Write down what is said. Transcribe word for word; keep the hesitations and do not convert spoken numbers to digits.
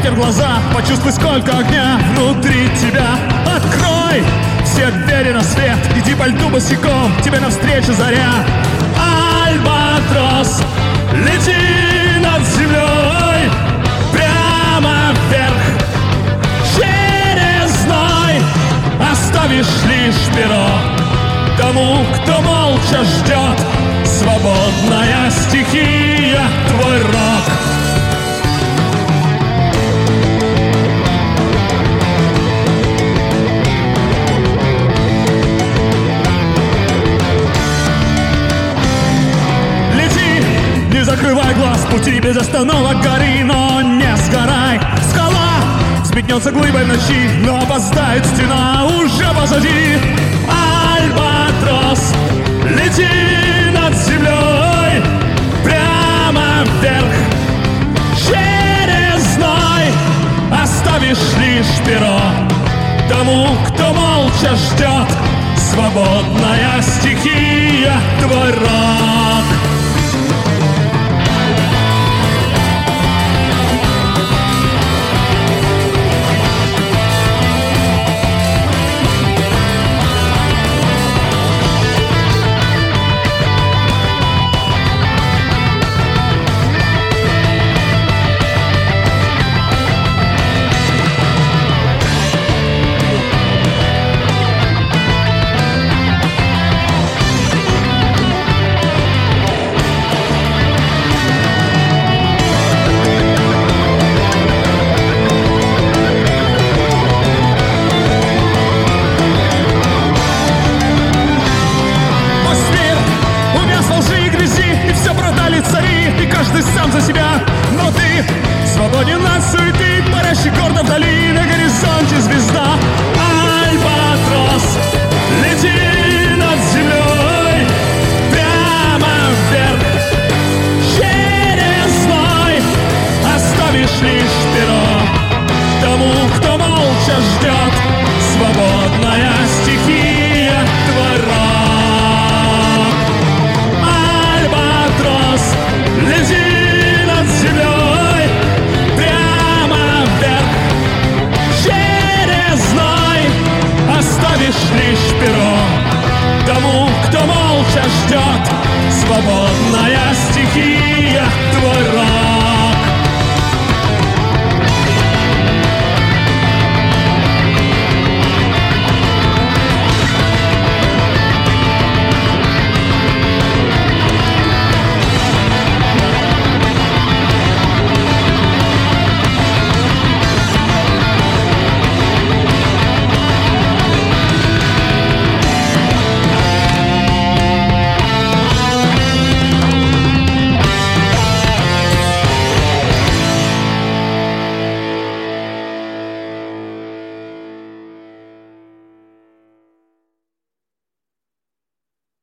ветер в глаза, почувствуй, сколько огня внутри тебя. Открой все двери на свет, иди по льду босиком, тебе навстречу заря. Альбатрос, лети над землей, прямо вверх, через зной. Оставишь лишь перо тому, кто молча ждет. Свободная стихия, твой рок. Лети, не закрывай глаз, пути без остановок гори, но не сгорай. Скала взметнется глыбой в ночи, но опоздает стена уже позади. Альбатрос, лети над землей, прямо вверх, через зной. Оставишь лишь перо тому, кто молча ждет. Свободная стихия, твой рок. Сам за себя, но ты свободен от суеты, парящий гордо вдали, на горизонте звезда. Альбатрос, лети над землей, прямо вверх, через зной. Оставишь лишь перо тому, кто молча ждет. Свободная стихия, твой рок. Альбатрос, лети над землей, прямо вверх, через зной. Оставишь лишь перо тому, кто молча ждет. Свободная стихия, твой рок.